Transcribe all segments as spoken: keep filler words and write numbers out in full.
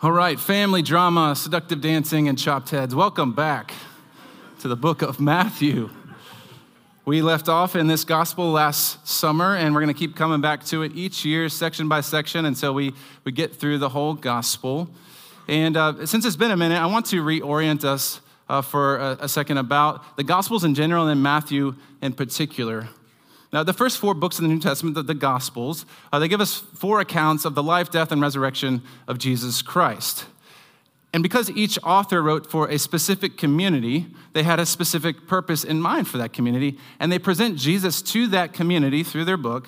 All right, family drama, seductive dancing, and chopped heads. Welcome back to the book of Matthew. We left off in this gospel last summer, and we're going to keep coming back to it each year, section by section, until we, we get through the whole gospel. And uh, since it's been a minute, I want to reorient us uh, for a, a second about the gospels in general and Matthew in particular. Now, the first four books in the New Testament, the, the Gospels, uh, they give us four accounts of the life, death, and resurrection of Jesus Christ. And because each author wrote for a specific community, they had a specific purpose in mind for that community, and they present Jesus to that community through their book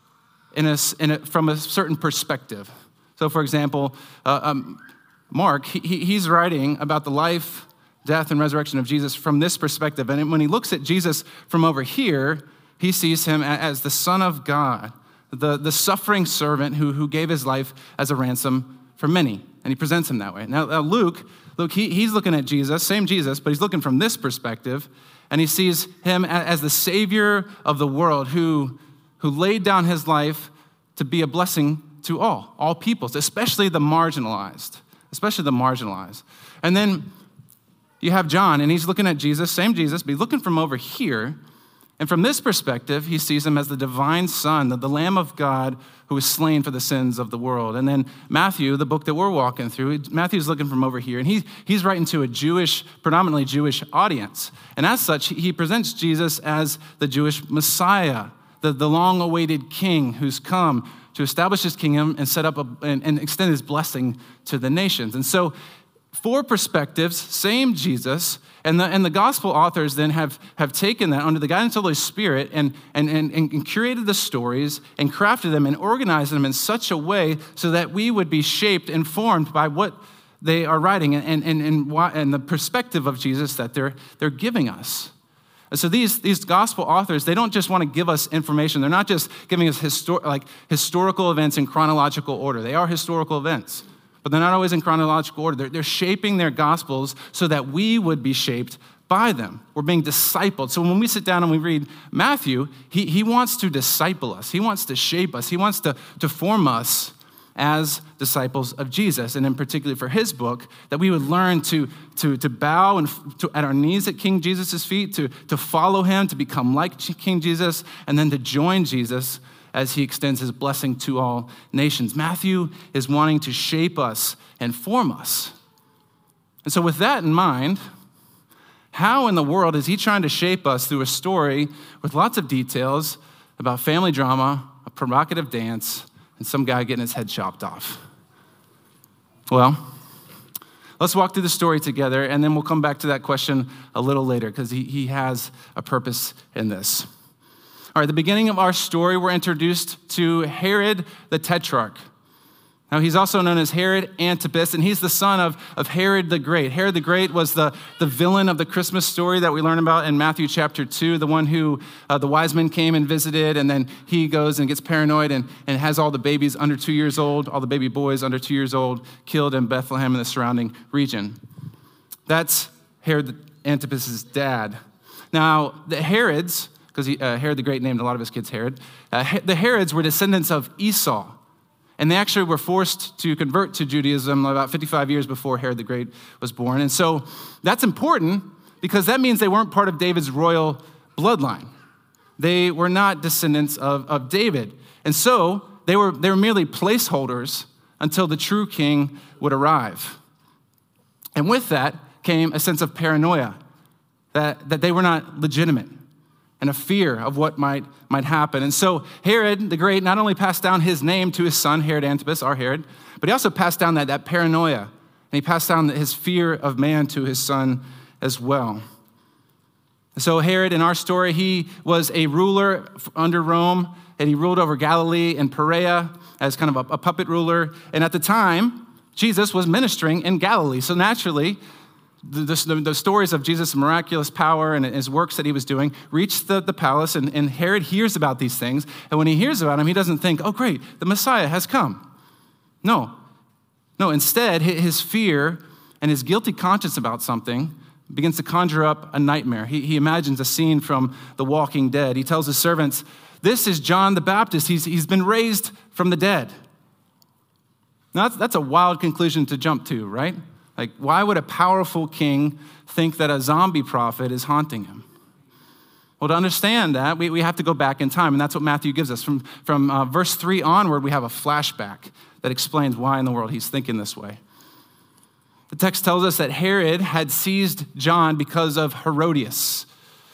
in a, in a, from a certain perspective. So, for example, uh, um, Mark, he, he's writing about the life, death, and resurrection of Jesus from this perspective. And when he looks at Jesus from over here, he sees him as the Son of God, the, the suffering servant who, who gave his life as a ransom for many. And he presents him that way. Now, now Luke, Luke he, he's looking at Jesus, same Jesus, but he's looking from this perspective, and he sees him as the Savior of the world who, who laid down his life to be a blessing to all, all peoples, especially the marginalized, especially the marginalized. And then you have John, and he's looking at Jesus, same Jesus, but he's looking from over here. And from this perspective, he sees him as the divine Son, the, the Lamb of God who was slain for the sins of the world. And then Matthew, the book that we're walking through, Matthew's looking from over here, and he, he's writing to a Jewish, predominantly Jewish audience. And as such, he presents Jesus as the Jewish Messiah, the, the long-awaited king who's come to establish his kingdom and set up a, and, and extend his blessing to the nations. And so, four perspectives, same Jesus, and the and the gospel authors then have, have taken that under the guidance of the Holy Spirit and, and, and, and curated the stories and crafted them and organized them in such a way so that we would be shaped and formed by what they are writing and, and, and, and the perspective of Jesus that they're, they're giving us. And so these, these gospel authors, they don't just want to give us information. They're not just giving us histor- like historical events in chronological order. They are historical events, but they're not always in chronological order. They're, they're shaping their gospels so that we would be shaped by them. We're being discipled. So when we sit down and we read Matthew, he, he wants to disciple us. He wants to shape us. He wants to, to form us as disciples of Jesus. And in particular for his book, that we would learn to, to, to bow and to, at our knees at King Jesus' feet, to, to follow him, to become like King Jesus, and then to join Jesus as he extends his blessing to all nations. Matthew is wanting to shape us and form us. And so with that in mind, how in the world is he trying to shape us through a story with lots of details about family drama, a provocative dance, and some guy getting his head chopped off? Well, let's walk through the story together, and then we'll come back to that question a little later because he, he has a purpose in this. All right, at the beginning of our story, we're introduced to Herod the Tetrarch. Now, he's also known as Herod Antipas, and he's the son of, of Herod the Great. Herod the Great was the, the villain of the Christmas story that we learn about in Matthew chapter two, the one who uh, the wise men came and visited, and then he goes and gets paranoid and, and has all the babies under two years old, all the baby boys under two years old, killed in Bethlehem and the surrounding region. That's Herod Antipas' dad. Now, the Herods, because uh, Herod the Great named a lot of his kids Herod, uh, the Herods were descendants of Esau. And they actually were forced to convert to Judaism about fifty-five years before Herod the Great was born. And so that's important because that means they weren't part of David's royal bloodline. They were not descendants of, of David. And so they were, they were merely placeholders until the true king would arrive. And with that came a sense of paranoia, that, that they were not legitimate, and a fear of what might, might happen. And so Herod the Great not only passed down his name to his son, Herod Antipas, our Herod, but he also passed down that, that paranoia, and he passed down his fear of man to his son as well. So Herod, in our story, he was a ruler under Rome, and he ruled over Galilee and Perea as kind of a, a puppet ruler. And at the time, Jesus was ministering in Galilee. So naturally, The, the, the stories of Jesus' miraculous power and his works that he was doing reached the, the palace, and, and Herod hears about these things. And when he hears about them, he doesn't think, oh, great, the Messiah has come. No. No, instead, his fear and his guilty conscience about something begins to conjure up a nightmare. He, he imagines a scene from The Walking Dead. He tells his servants, this is John the Baptist. He's, he's been raised from the dead. Now, that's, that's a wild conclusion to jump to, right? Like, why would a powerful king think that a zombie prophet is haunting him? Well, to understand that, we, we have to go back in time, and that's what Matthew gives us. From, from uh, verse three onward, we have a flashback that explains why in the world he's thinking this way. The text tells us that Herod had seized John because of Herodias.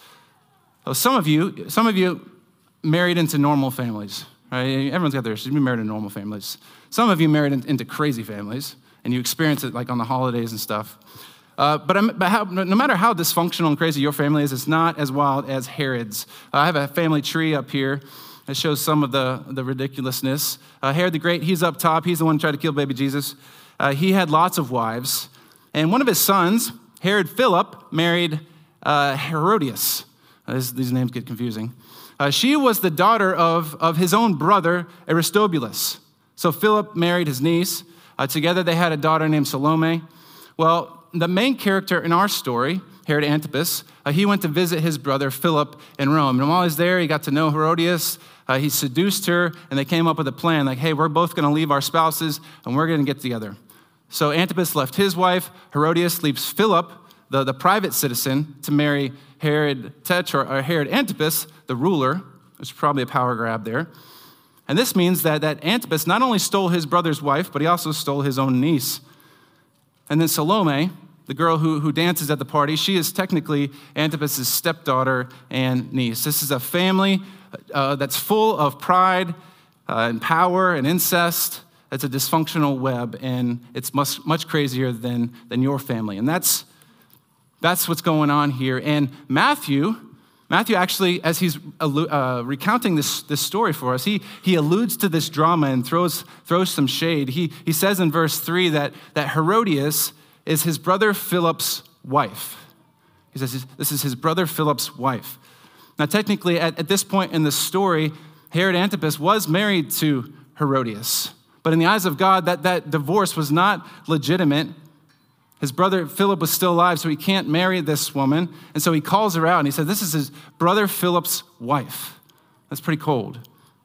So some of you, some of you married into normal families, right? Everyone's got theirs. You've been married in normal families. Some of you married in, into crazy families, and you experience it like on the holidays and stuff. Uh, but I'm, but how, no matter how dysfunctional and crazy your family is, it's not as wild as Herod's. Uh, I have a family tree up here that shows some of the, the ridiculousness. Uh, Herod the Great, he's up top. He's the one who tried to kill baby Jesus. Uh, he had lots of wives. And one of his sons, Herod Philip, married uh, Herodias. Uh, this, these names get confusing. Uh, she was the daughter of, of his own brother, Aristobulus. So Philip married his niece. Uh, together they had a daughter named Salome. Well, the main character in our story, Herod Antipas, uh, he went to visit his brother Philip in Rome. And while he was there, he got to know Herodias. Uh, he seduced her, and they came up with a plan like, hey, we're both going to leave our spouses, and we're going to get together. So Antipas left his wife. Herodias leaves Philip, the, the private citizen, to marry Herod Tetra, or Herod Antipas, the ruler. There's probably a power grab there. And this means that, that Antipas not only stole his brother's wife, but he also stole his own niece. And then Salome, the girl who, who dances at the party, she is technically Antipas' stepdaughter and niece. This is a family uh, that's full of pride uh, and power and incest. It's a dysfunctional web, and it's much, much crazier than, than your family. And that's, that's what's going on here. And Matthew, Matthew actually, as he's uh, recounting this, this story for us, he, he alludes to this drama and throws, throws some shade. He, he says in verse three that, that Herodias is his brother Philip's wife. He says this is his brother Philip's wife. Now, technically, at, at this point in the story, Herod Antipas was married to Herodias. But in the eyes of God, that, that divorce was not legitimate. His brother Philip was still alive, so he can't marry this woman. And so he calls her out, and he said, this is his brother Philip's wife. That's pretty cold.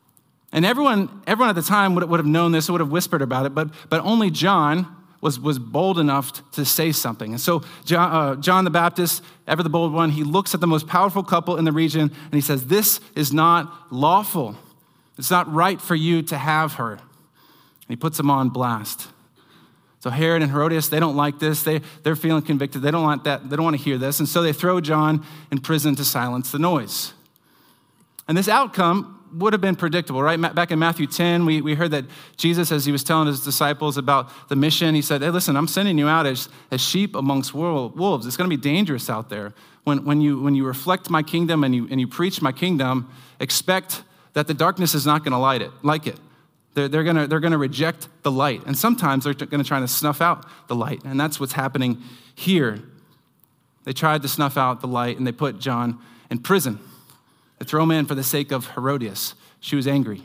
And everyone, everyone at the time would, would have known this, would have whispered about it, but, but only John was, was bold enough to say something. And so John, uh, John the Baptist, ever the bold one, he looks at the most powerful couple in the region, and he says, this is not lawful. It's not right for you to have her. And he puts them on blast. So Herod and Herodias, they don't like this. They, they're feeling convicted. They don't want that. They don't want to hear this. And so they throw John in prison to silence the noise. And this outcome would have been predictable, right? Back in Matthew ten, we, we heard that Jesus, as he was telling his disciples about the mission, he said, hey, listen, I'm sending you out as, as sheep amongst wolves. It's going to be dangerous out there. When, when, you, when you reflect my kingdom and you, and you preach my kingdom, expect that the darkness is not going to light it, like it. They're, they're going they're gonna reject the light. And sometimes they're going to try to snuff out the light. And that's what's happening here. They tried to snuff out the light, and they put John in prison. They throw him in for the sake of Herodias. She was angry.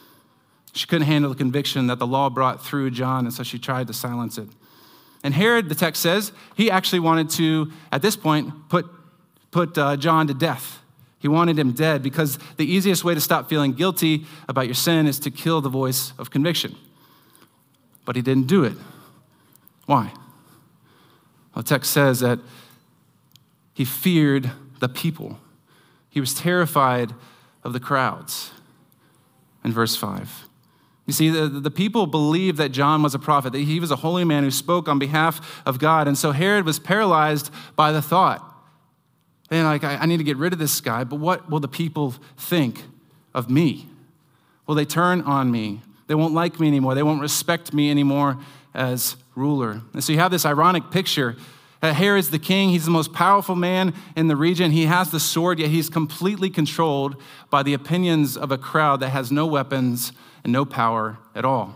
She couldn't handle the conviction that the law brought through John, and so she tried to silence it. And Herod, the text says, he actually wanted to, at this point, put, put uh, John to death. He wanted him dead because the easiest way to stop feeling guilty about your sin is to kill the voice of conviction. But he didn't do it. Why? Well, the text says that he feared the people. He was terrified of the crowds. In verse five. You see, the, the people believed that John was a prophet, that he was a holy man who spoke on behalf of God. And so Herod was paralyzed by the thought, man, like, I, I need to get rid of this guy, but what will the people think of me? Will they turn on me? They won't like me anymore. They won't respect me anymore as ruler. And so you have this ironic picture. Uh, Herod's the king. He's the most powerful man in the region. He has the sword, yet he's completely controlled by the opinions of a crowd that has no weapons and no power at all.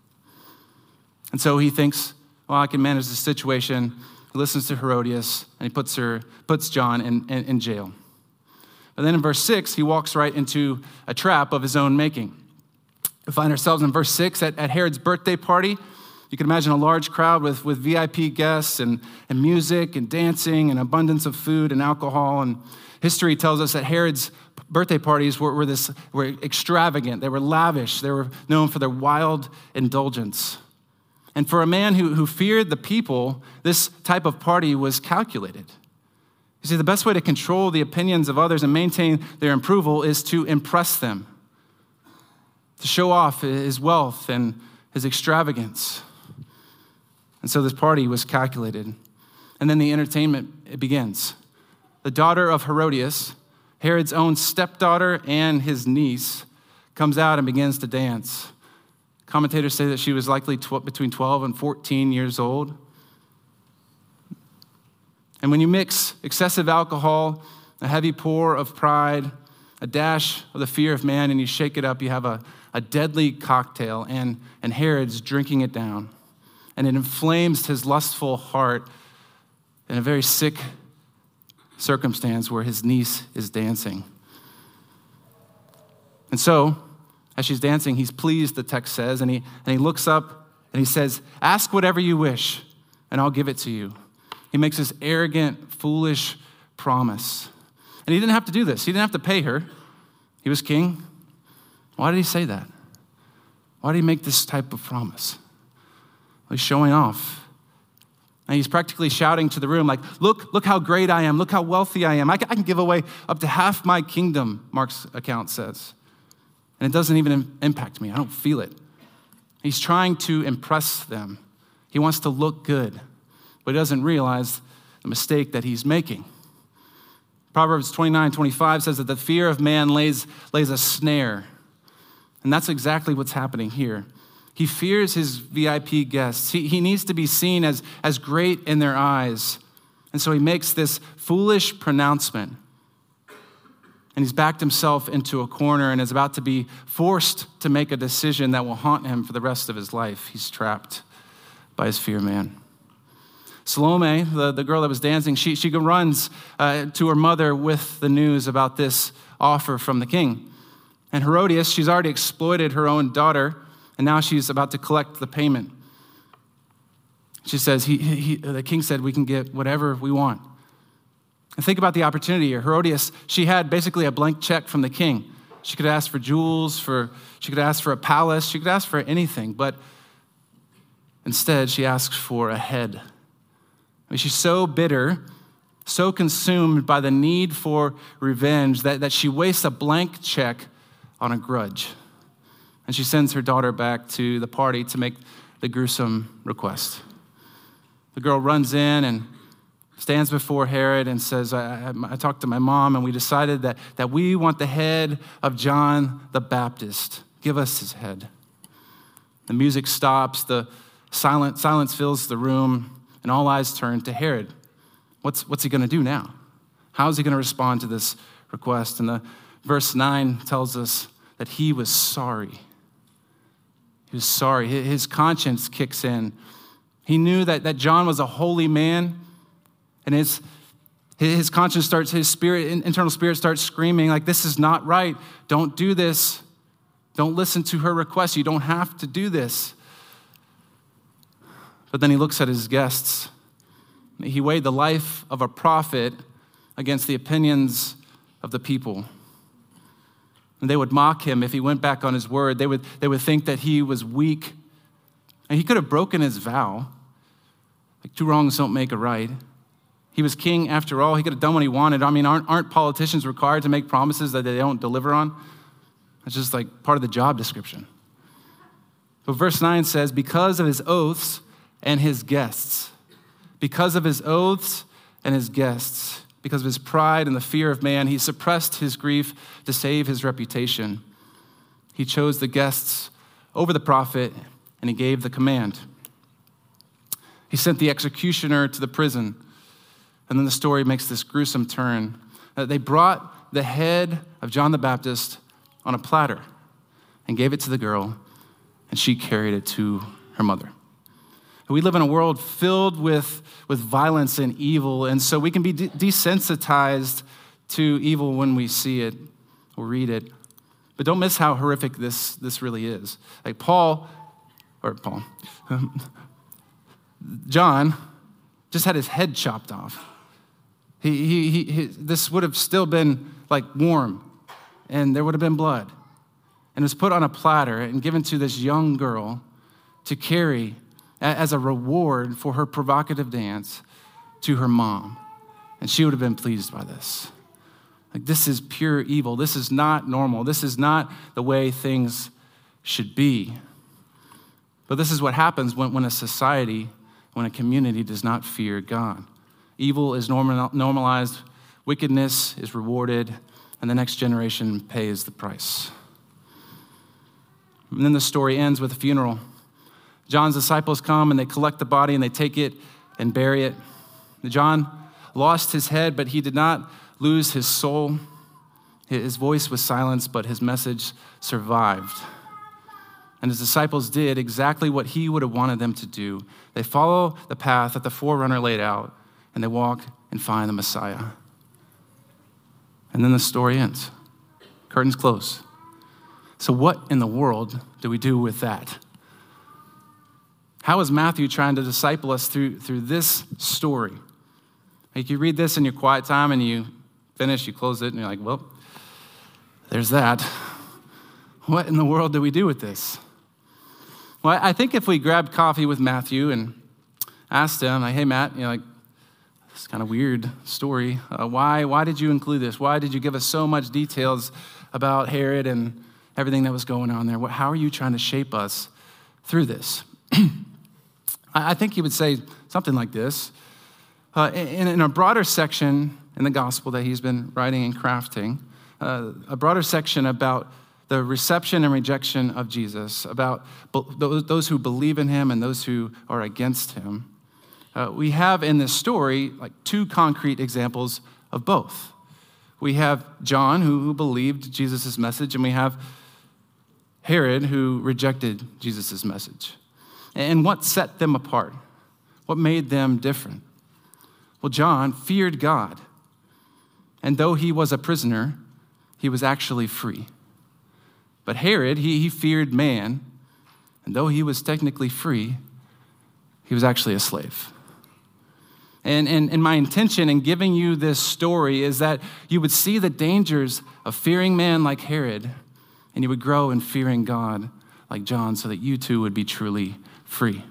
And so he thinks, well, I can manage this situation. He listens to Herodias, and he puts her, puts John in, in, in jail. But then in verse six, he walks right into a trap of his own making. We find ourselves in verse six at, at Herod's birthday party. You can imagine a large crowd with, with V I P guests and, and music and dancing and abundance of food and alcohol. And history tells us that Herod's birthday parties were, were, this, were extravagant. They were lavish. They were known for their wild indulgence. And for a man who, who feared the people, this type of party was calculated. You see, the best way to control the opinions of others and maintain their approval is to impress them, to show off his wealth and his extravagance. And so this party was calculated. And then the entertainment it begins. The daughter of Herodias, Herod's own stepdaughter and his niece, comes out and begins to dance. Commentators say that she was likely tw- between twelve and fourteen years old. And when you mix excessive alcohol, a heavy pour of pride, a dash of the fear of man, and you shake it up, you have a, a deadly cocktail, and, and Herod's drinking it down. And it inflames his lustful heart in a very sick circumstance where his niece is dancing. And so, as she's dancing, he's pleased, the text says, and he, and he looks up and he says, "Ask whatever you wish, and I'll give it to you." He makes this arrogant, foolish promise. And he didn't have to do this. He didn't have to pay her. He was king. Why did he say that? Why did he make this type of promise? Well, he's showing off. And he's practically shouting to the room like, look, look how great I am. Look how wealthy I am. I can, I can give away up to half my kingdom, Mark's account says. And it doesn't even impact me. I don't feel it. He's trying to impress them. He wants to look good, but he doesn't realize the mistake that he's making. Proverbs twenty-nine twenty-five says that the fear of man lays, lays a snare. And that's exactly what's happening here. He fears his V I P guests. He, he needs to be seen as, as great in their eyes. And so he makes this foolish pronouncement. And he's backed himself into a corner and is about to be forced to make a decision that will haunt him for the rest of his life. He's trapped by his fear man. Salome, the, the girl that was dancing, she, she runs uh, to her mother with the news about this offer from the king. And Herodias, she's already exploited her own daughter, and now she's about to collect the payment. She says, he, he, the king said we can get whatever we want. And think about the opportunity here. Herodias, she had basically a blank check from the king. She could ask for jewels, for she could ask for a palace, she could ask for anything, but instead she asks for a head. I mean, she's so bitter, so consumed by the need for revenge that, that she wastes a blank check on a grudge. And she sends her daughter back to the party to make the gruesome request. The girl runs in and stands before Herod and says, I, I, I talked to my mom and we decided that, that we want the head of John the Baptist. Give us his head. The music stops, the silent, silence fills the room, and all eyes turn to Herod. What's, what's he going to do now? How is he going to respond to this request? And the verse nine tells us that he was sorry. He was sorry. His conscience kicks in. He knew that, that John was a holy man, and his, his conscience starts, his spirit, internal spirit starts screaming like, this is not right. Don't do this. Don't listen to her request. You don't have to do this. But then he looks at his guests. He weighed the life of a prophet against the opinions of the people. And they would mock him if he went back on his word. They would, they would think that he was weak. And he could have broken his vow. Like two wrongs don't make a right. He was king after all. He could have done what he wanted. I mean, aren't, aren't politicians required to make promises that they don't deliver on? It's just like part of the job description. But verse nine says, because of his oaths and his guests, because of his oaths and his guests, because of his pride and the fear of man, he suppressed his grief to save his reputation. He chose the guests over the prophet, and he gave the command. He sent the executioner to the prison, and then the story makes this gruesome turn. They brought the head of John the Baptist on a platter and gave it to the girl, and she carried it to her mother. We live in a world filled with, with violence and evil, and so we can be de- desensitized to evil when we see it or read it. But don't miss how horrific this, this really is. Like Paul, or Paul, John just had his head chopped off. He, he, he, he, this would have still been like warm, and there would have been blood. And it was put on a platter and given to this young girl to carry as a reward for her provocative dance to her mom. And she would have been pleased by this. Like, this is pure evil. This is not normal. This is not the way things should be. But this is what happens when, when a society, when a community does not fear God. Evil is normal, normalized, wickedness is rewarded, and the next generation pays the price. And then the story ends with a funeral. John's disciples come and they collect the body and they take it and bury it. John lost his head, but he did not lose his soul. His voice was silenced, but his message survived. And his disciples did exactly what he would have wanted them to do. They follow the path that the forerunner laid out, and they walk and find the Messiah. And then the story ends. Curtains close. So what in the world do we do with that? How is Matthew trying to disciple us through, through this story? Like, you read this in your quiet time and you finish, you close it, and you're like, well, there's that. What in the world do we do with this? Well, I think if we grabbed coffee with Matthew and asked him, like, hey, Matt, you know, like, this kind of weird story. Uh, why, why did you include this? Why did you give us so much details about Herod and everything that was going on there? What, how are you trying to shape us through this? I think he would say something like this. Uh, in, in a broader section in the gospel that he's been writing and crafting, uh, a broader section about the reception and rejection of Jesus, about be- those who believe in him and those who are against him, uh, we have in this story like two concrete examples of both. We have John, who, who believed Jesus' message, and we have Herod, who rejected Jesus' message. And what set them apart? What made them different? Well, John feared God. And though he was a prisoner, he was actually free. But Herod, he, he feared man. And though he was technically free, he was actually a slave. And, and, and my intention in giving you this story is that you would see the dangers of fearing man like Herod, and you would grow in fearing God like John, so that you too would be truly free.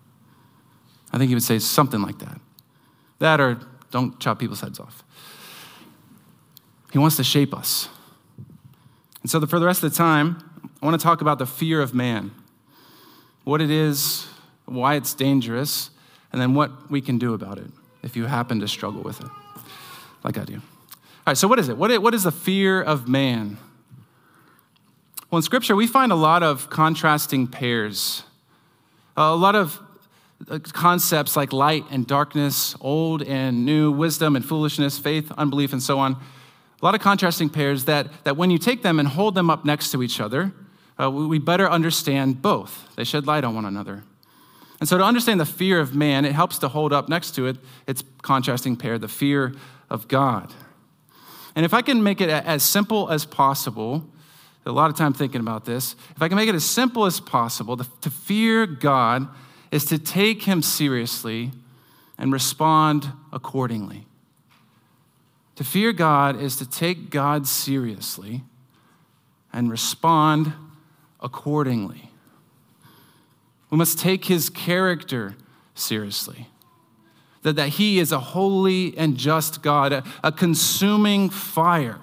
I think he would say something like that. That or don't chop people's heads off. He wants to shape us. And so for the rest of the time, I want to talk about the fear of man, what it is, why it's dangerous, and then what we can do about it if you happen to struggle with it, like I do. All right, so what is it? What is, what is the fear of man? Well, in Scripture, we find a lot of contrasting pairs, a lot of concepts like light and darkness, old and new, wisdom and foolishness, faith, unbelief, and so on. A lot of contrasting pairs that, that when you take them and hold them up next to each other, uh, we better understand both. They shed light on one another. And so to understand the fear of man, it helps to hold up next to it its contrasting pair, the fear of God. And if I can make it as simple as possible, a lot of time thinking about this, if I can make it as simple as possible, to, to fear God is to take him seriously and respond accordingly. To fear God is to take God seriously and respond accordingly. We must take his character seriously. That, that he is a holy and just God, a, a consuming fire.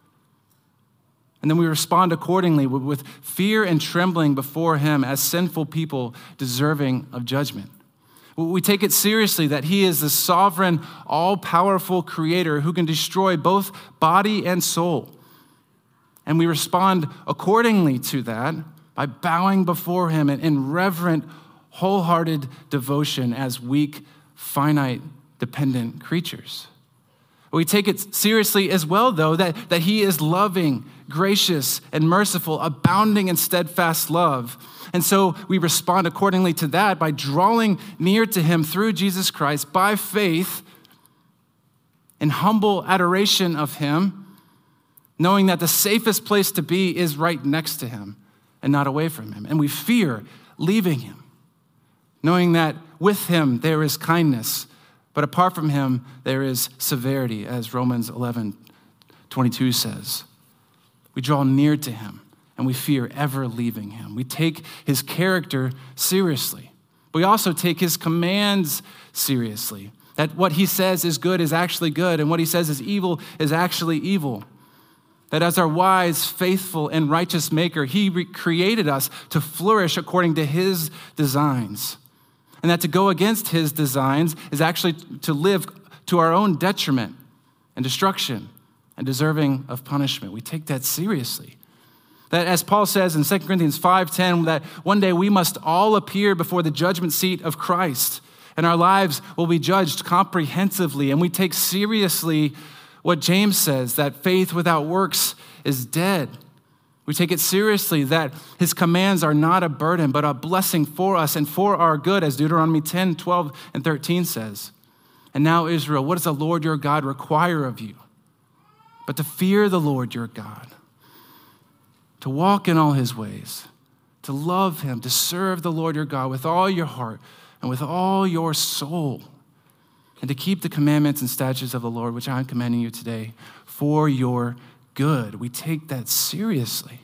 And then we respond accordingly with, with fear and trembling before him as sinful people deserving of judgment. We take it seriously that he is the sovereign, all-powerful creator who can destroy both body and soul. And we respond accordingly to that by bowing before him in, in reverent, wholehearted devotion as weak, finite, dependent creatures. We take it seriously as well, though, that, that he is loving, gracious, and merciful, abounding in steadfast love. And so we respond accordingly to that by drawing near to him through Jesus Christ by faith in humble adoration of him, knowing that the safest place to be is right next to him and not away from him. And we fear leaving him, knowing that with him there is kindness, but apart from him there is severity, as Romans eleven twenty-two says. We draw near to him, and we fear ever leaving him. We take his character seriously But we also take his commands seriously. That what he says is good is actually good, and what he says is evil is actually evil. That as our wise, faithful, and righteous maker, he re- created us to flourish according to his designs. And that to go against his designs is actually to live to our own detriment and destruction and deserving of punishment. We take that seriously. That as Paul says in Second Corinthians five ten, that one day we must all appear before the judgment seat of Christ, and our lives will be judged comprehensively. And we take seriously what James says, that faith without works is dead. We take it seriously that his commands are not a burden, but a blessing for us and for our good, as Deuteronomy ten, twelve, and thirteen says. And now, Israel, what does the Lord your God require of you? But to fear the Lord your God, to walk in all his ways, to love him, to serve the Lord your God with all your heart and with all your soul, and to keep the commandments and statutes of the Lord, which I'm commanding you today, for your good. We take that seriously.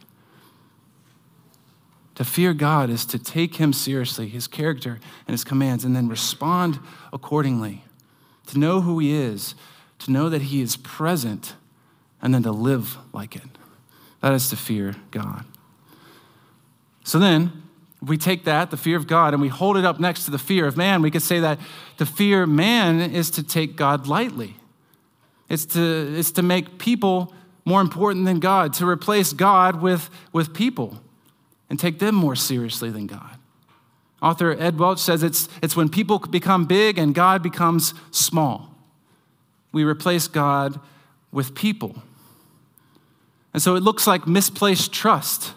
To fear God is to take him seriously, his character and his commands, and then respond accordingly. To know who he is, to know that he is present, and then to live like it. That is to fear God. So then, if we take that, the fear of God, and we hold it up next to the fear of man, we could say that to fear man is to take God lightly. It's to, it's to make people more important than God, to replace God with, with people and take them more seriously than God. Author Ed Welch says it's, it's when people become big and God becomes small. We replace God with people. And so it looks like misplaced trust.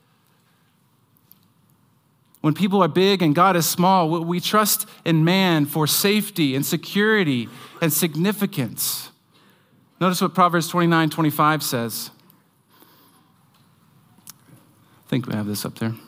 When people are big and God is small, we trust in man for safety and security and significance. Notice what Proverbs twenty-nine twenty-five says. I think we have this up there.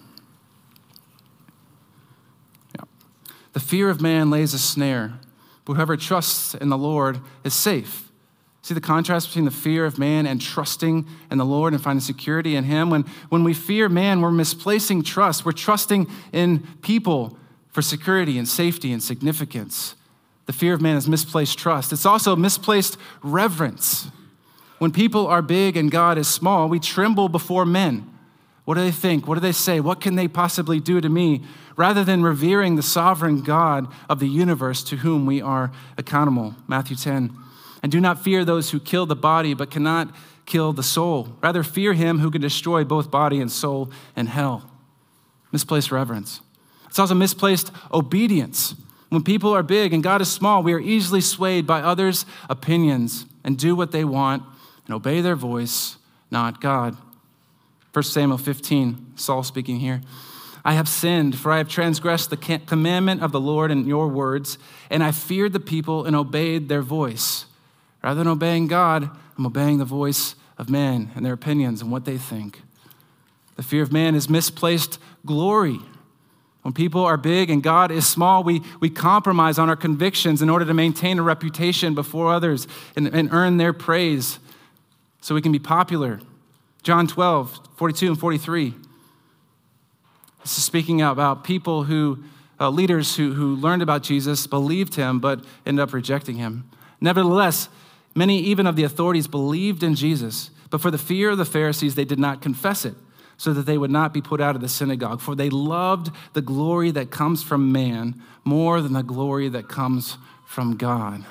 Yeah. The fear of man lays a snare, but whoever trusts in the Lord is safe. See the contrast between the fear of man and trusting in the Lord and finding security in him? When, when we fear man, we're misplacing trust. We're trusting in people for security and safety and significance. The fear of man is misplaced trust. It's also misplaced reverence. When people are big and God is small, we tremble before men. What do they think? What do they say? What can they possibly do to me? Rather than revering the sovereign God of the universe to whom we are accountable. Matthew ten. And do not fear those who kill the body, but cannot kill the soul. Rather fear him who can destroy both body and soul in hell. Misplaced reverence. It's also misplaced obedience. When people are big and God is small, we are easily swayed by others' opinions and do what they want and obey their voice, not God. First Samuel fifteen, Saul speaking here. I have sinned, for I have transgressed the commandment of the Lord in your words, and I feared the people and obeyed their voice. Rather than obeying God, I'm obeying the voice of men and their opinions and what they think. The fear of man is misplaced glory. When people are big and God is small, we, we compromise on our convictions in order to maintain a reputation before others and, and earn their praise so we can be popular. John twelve, forty-two and forty-three. This is speaking about people who, uh, leaders who, who learned about Jesus, believed him, but ended up rejecting him. Nevertheless, many even of the authorities believed in Jesus, but for the fear of the Pharisees, they did not confess it, so that they would not be put out of the synagogue. For they loved the glory that comes from man more than the glory that comes from God.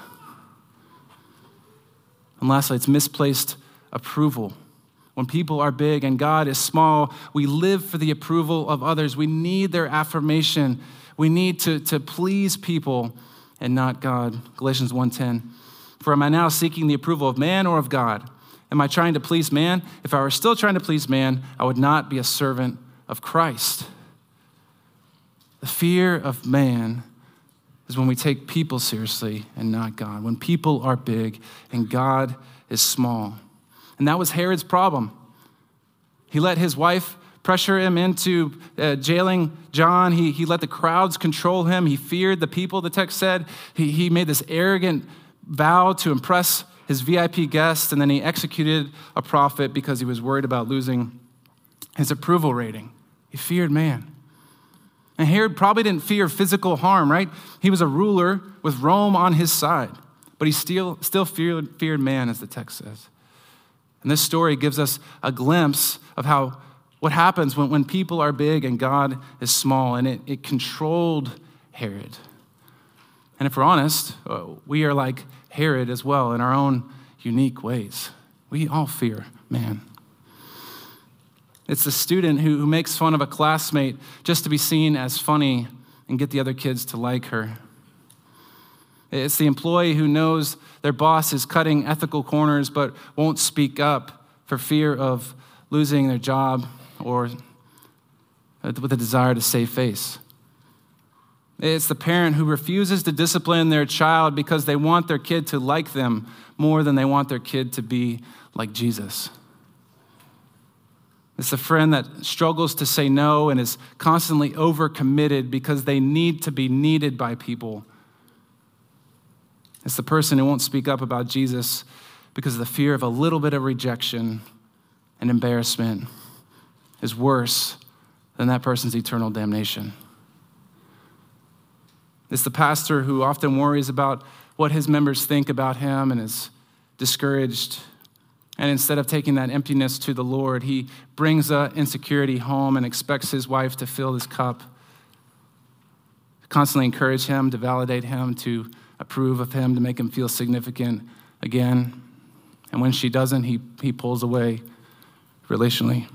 And lastly, it's misplaced approval. When people are big and God is small, we live for the approval of others. We need their affirmation. We need to, to please people and not God. Galatians one ten. For am I now seeking the approval of man or of God? Am I trying to please man? If I were still trying to please man, I would not be a servant of Christ. The fear of man is when we take people seriously and not God. When people are big and God is small. And that was Herod's problem. He let his wife pressure him into uh, jailing John. He, he let the crowds control him. He feared the people, the text said. He, he made this arrogant vow to impress his V I P guests, and then he executed a prophet because he was worried about losing his approval rating. He feared man. And Herod probably didn't fear physical harm, right? He was a ruler with Rome on his side, but he still, still feared, feared man, as the text says. And this story gives us a glimpse of how what happens when, when people are big and God is small, and it, it controlled Herod. And if we're honest, we are like Herod as well in our own unique ways. We all fear man. It's the student who, who makes fun of a classmate just to be seen as funny and get the other kids to like her. It's the employee who knows their boss is cutting ethical corners but won't speak up for fear of losing their job or with a desire to save face. It's the parent who refuses to discipline their child because they want their kid to like them more than they want their kid to be like Jesus. It's the friend that struggles to say no and is constantly overcommitted because they need to be needed by people. It's the person who won't speak up about Jesus because of the fear of a little bit of rejection and embarrassment is worse than that person's eternal damnation. It's the pastor who often worries about what his members think about him and is discouraged. And instead of taking that emptiness to the Lord, he brings that insecurity home and expects his wife to fill his cup, to constantly encourage him, to validate him, to approve of him, to make him feel significant again. And when she doesn't, he, he pulls away relationally.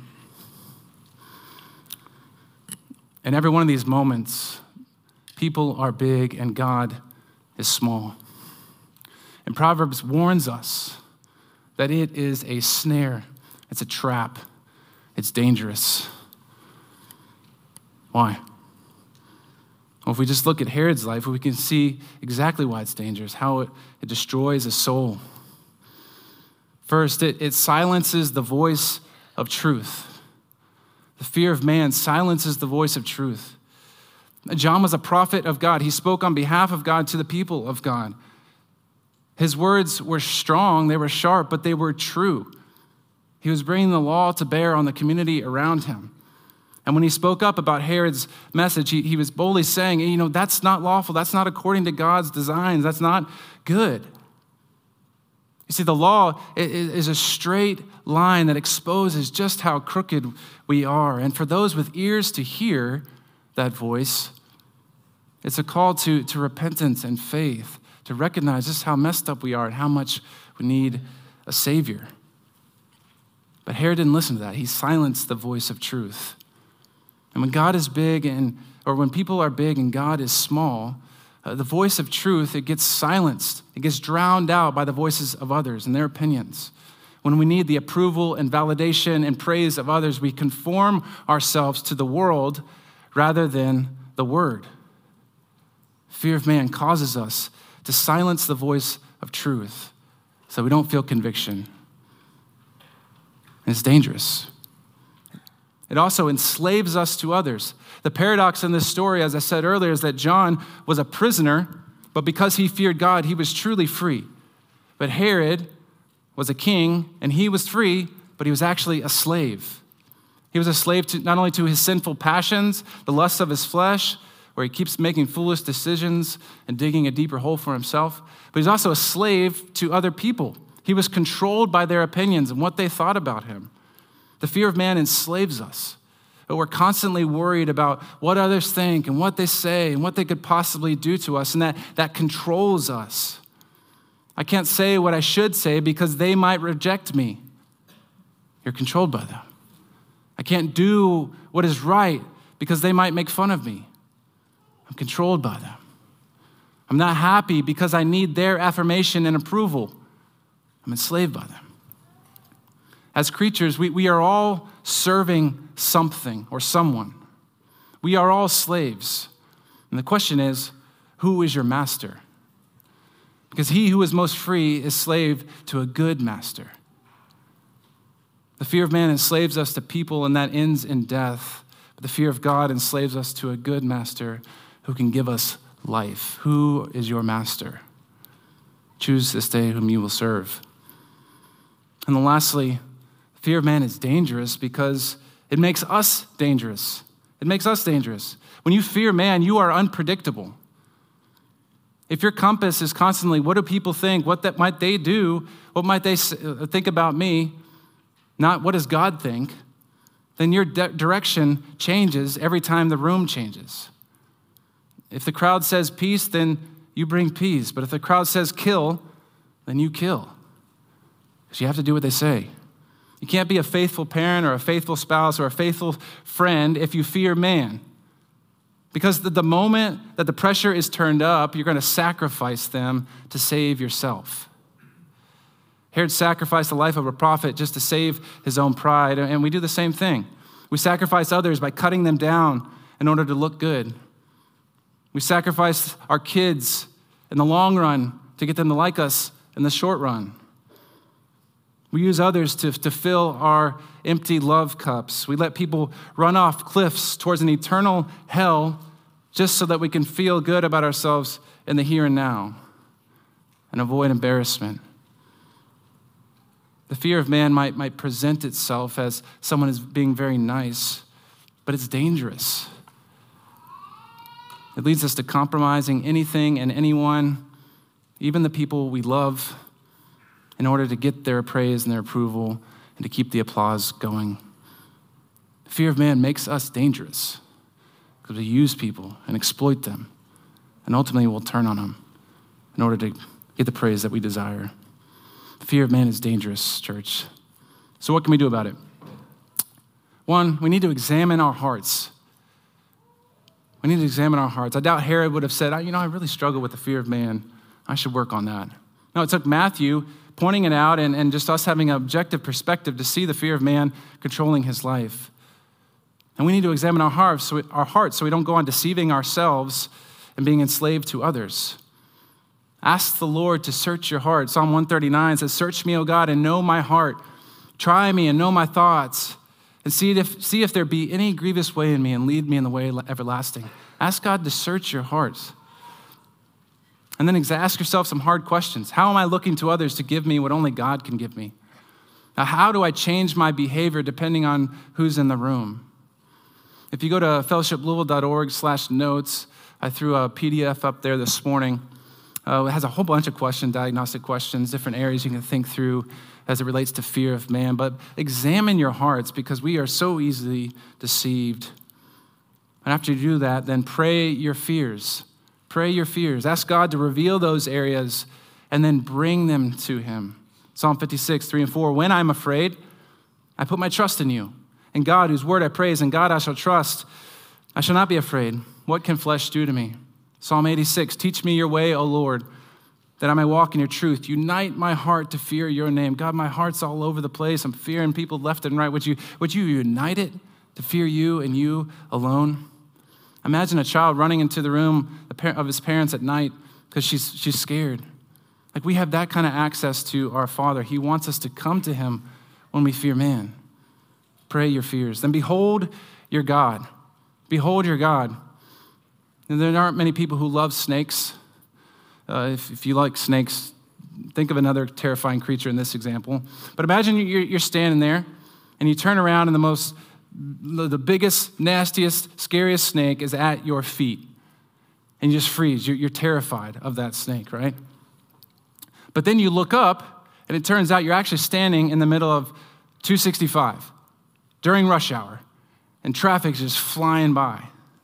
In every one of these moments, people are big and God is small. And Proverbs warns us that it is a snare, it's a trap, it's dangerous. Why? Well, if we just look at Herod's life, we can see exactly why it's dangerous, how it, it destroys a soul. First, it, it silences the voice of truth. The fear of man silences the voice of truth. John was a prophet of God. He spoke on behalf of God to the people of God. His words were strong, they were sharp, but they were true. He was bringing the law to bear on the community around him. And when he spoke up about Herod's message, he, he was boldly saying, you know, that's not lawful. That's not according to God's designs. That's not good. You see, the law is a straight line that exposes just how crooked we are. And for those with ears to hear that voice, it's a call to, to repentance and faith, to recognize just how messed up we are and how much we need a Savior. But Herod didn't listen to that. He silenced the voice of truth. And when God is big, and or when people are big and God is small, uh, the voice of truth, it gets silenced. It gets drowned out by the voices of others and their opinions. When we need the approval and validation and praise of others, we conform ourselves to the world rather than the word. Fear of man causes us to silence the voice of truth so we don't feel conviction. And it's dangerous. It also enslaves us to others. The paradox in this story, as I said earlier, is that John was a prisoner, but because he feared God, he was truly free. But Herod was a king, and he was free, but he was actually a slave. He was a slave to not only to his sinful passions, the lusts of his flesh, where he keeps making foolish decisions and digging a deeper hole for himself, but he's also a slave to other people. He was controlled by their opinions and what they thought about him. The fear of man enslaves us. But we're constantly worried about what others think and what they say and what they could possibly do to us, and that, that controls us. I can't say what I should say because they might reject me. You're controlled by them. I can't do what is right because they might make fun of me. I'm controlled by them. I'm not happy because I need their affirmation and approval. I'm enslaved by them. As creatures, we, we are all serving something or someone. We are all slaves. And the question is, who is your master? Because he who is most free is slave to a good master. The fear of man enslaves us to people, and that ends in death. But the fear of God enslaves us to a good master who can give us life. Who is your master? Choose this day whom you will serve. And then lastly, fear of man is dangerous because it makes us dangerous. It makes us dangerous. When you fear man, you are unpredictable. If your compass is constantly, what do people think? What that might they do? What might they think about me? Not what does God think? Then your de- direction changes every time the room changes. If the crowd says peace, then you bring peace. But if the crowd says kill, then you kill. Because you have to do what they say. You can't be a faithful parent or a faithful spouse or a faithful friend if you fear man. Because the, the moment that the pressure is turned up, you're going to sacrifice them to save yourself. Herod sacrificed the life of a prophet just to save his own pride, and we do the same thing. We sacrifice others by cutting them down in order to look good. We sacrifice our kids in the long run to get them to like us in the short run. We use others to, to fill our empty love cups. We let people run off cliffs towards an eternal hell just so that we can feel good about ourselves in the here and now and avoid embarrassment. The fear of man might, might present itself as someone is being very nice, but it's dangerous. It leads us to compromising anything and anyone, even the people we love, in order to get their praise and their approval and to keep the applause going. The fear of man makes us dangerous because we use people and exploit them, and ultimately we'll turn on them in order to get the praise that we desire. The fear of man is dangerous, church. So what can we do about it? One, we need to examine our hearts. We need to examine our hearts. I doubt Herod would have said, you know, I really struggle with the fear of man. I should work on that. No, it took Matthew pointing it out and, and just us having an objective perspective to see the fear of man controlling his life. And we need to examine our hearts so we, our hearts so we don't go on deceiving ourselves and being enslaved to others. Ask the Lord to search your heart. Psalm one thirty-nine says, search me, O God, and know my heart. Try me and know my thoughts, and see if, see if there be any grievous way in me, and lead me in the way everlasting. Ask God to search your hearts. And then ask yourself some hard questions. How am I looking to others to give me what only God can give me? Now, how do I change my behavior depending on who's in the room? If you go to fellowship louisville dot org slash notes, I threw a P D F up there this morning. Uh, it has a whole bunch of questions, diagnostic questions, different areas you can think through as it relates to fear of man. But examine your hearts because we are so easily deceived. And after you do that, then pray your fears. Pray your fears. Ask God to reveal those areas and then bring them to him. Psalm fifty-six, three and four, when I'm afraid, I put my trust in you. In God, whose word I praise, in God I shall trust. I shall not be afraid. What can flesh do to me? Psalm eighty-six, teach me your way, O Lord, that I may walk in your truth. Unite my heart to fear your name. God, my heart's all over the place. I'm fearing people left and right. Would you, would you unite it to fear you and you alone? Imagine a child running into the room of his parents at night because she's, she's scared. Like we have that kind of access to our Father. He wants us to come to him when we fear man. Pray your fears. Then behold your God. Behold your God. And there aren't many people who love snakes. Uh, if, if you like snakes, think of another terrifying creature in this example. But imagine you're, you're standing there and you turn around and the most the biggest, nastiest, scariest snake is at your feet. And you just freeze. You're, you're terrified of that snake, right? But then you look up, and it turns out you're actually standing in the middle of two sixty-five during rush hour, and traffic's just flying by.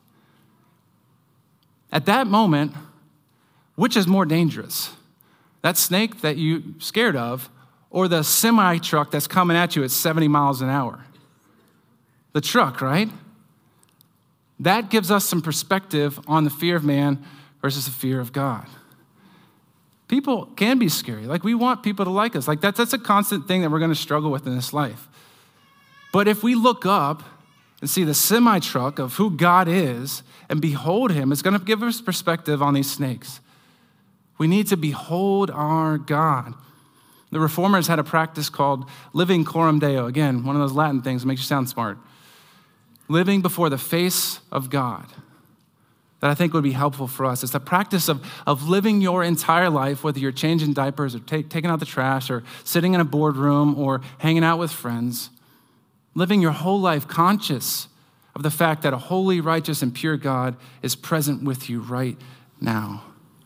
At that moment, which is more dangerous? That snake that you're scared of, or the semi-truck that's coming at you at seventy miles an hour? The truck, right? That gives us some perspective on the fear of man versus the fear of God. People can be scary. Like we want people to like us. Like that's, that's a constant thing that we're going to struggle with in this life. But if we look up and see the semi-truck of who God is and behold him, it's going to give us perspective on these snakes. We need to behold our God. The Reformers had a practice called living coram Deo. Again, one of those Latin things that makes you sound smart. Living before the face of God. That I think would be helpful for us. It's the practice of, of living your entire life, whether you're changing diapers or take, taking out the trash or sitting in a boardroom or hanging out with friends. Living your whole life conscious of the fact that a holy, righteous, and pure God is present with you right now.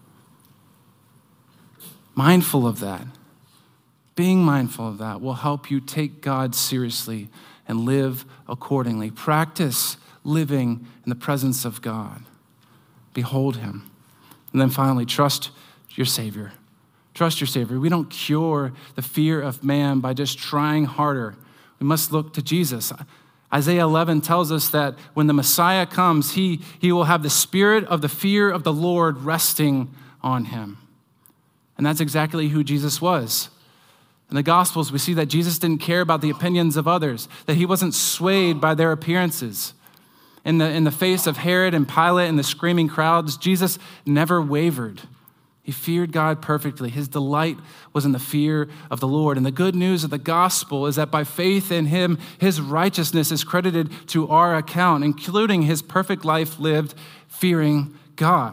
Mindful of that, being mindful of that will help you take God seriously and live accordingly. Practice living in the presence of God. Behold him. And then finally, trust your Savior. Trust your Savior. We don't cure the fear of man by just trying harder. We must look to Jesus. Isaiah eleven tells us that when the Messiah comes, he, he will have the spirit of the fear of the Lord resting on him. And that's exactly who Jesus was. In the Gospels, we see that Jesus didn't care about the opinions of others, that he wasn't swayed by their appearances. In the, in the face of Herod and Pilate and the screaming crowds, Jesus never wavered. He feared God perfectly. His delight was in the fear of the Lord. And the good news of the gospel is that by faith in him, his righteousness is credited to our account, including his perfect life lived fearing God.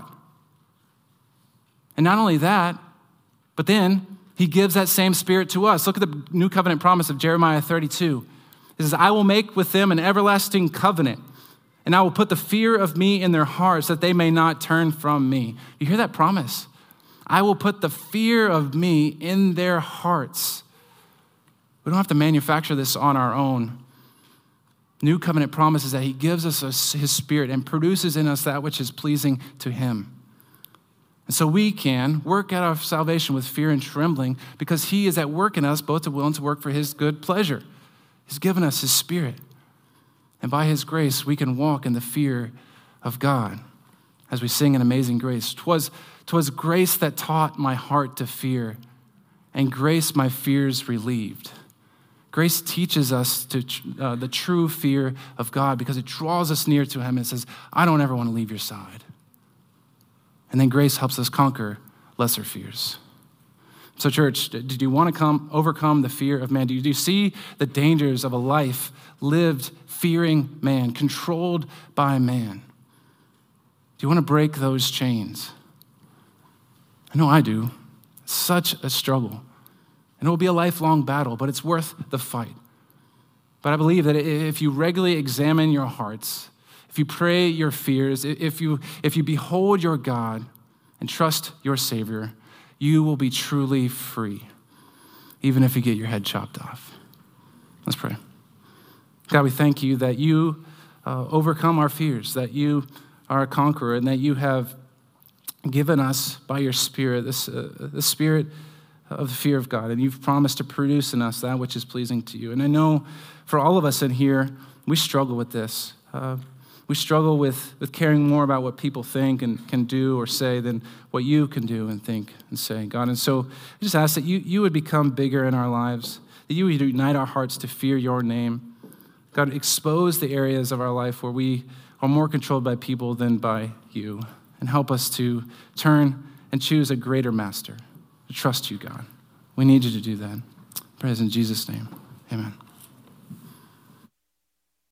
And not only that, but then he gives that same spirit to us. Look at the new covenant promise of Jeremiah thirty-two. It says, I will make with them an everlasting covenant, and I will put the fear of me in their hearts that they may not turn from me. You hear that promise? I will put the fear of me in their hearts. We don't have to manufacture this on our own. New covenant promises that he gives us his spirit and produces in us that which is pleasing to him. And so we can work out our salvation with fear and trembling because he is at work in us both to will and to work for his good pleasure. He's given us his spirit. And by his grace, we can walk in the fear of God. As we sing in Amazing Grace, "'Twas, 'twas grace that taught my heart to fear, and grace my fears relieved." Grace teaches us to, uh, the true fear of God because it draws us near to him and says, I don't ever want to leave your side. And then grace helps us conquer lesser fears. So church, did you want to come overcome the fear of man? Do you, do you see the dangers of a life lived fearing man, controlled by man? Do you want to break those chains? I know I do. It's such a struggle. And it will be a lifelong battle, but it's worth the fight. But I believe that if you regularly examine your hearts, if you pray your fears, if you, if you behold your God and trust your Savior, you will be truly free, even if you get your head chopped off. Let's pray. God, we thank you that you uh, overcome our fears, that you are a conqueror, and that you have given us by your Spirit this uh, the spirit of the fear of God, and you've promised to produce in us that which is pleasing to you. And I know for all of us in here, we struggle with this. Uh, we struggle with, with caring more about what people think and can do or say than what you can do and think and say, God. And so I just ask that you, you would become bigger in our lives, that you would unite our hearts to fear your name. God, expose the areas of our life where we are more controlled by people than by you, and help us to turn and choose a greater master, to trust you, God. We need you to do that. Praise in Jesus' name. Amen.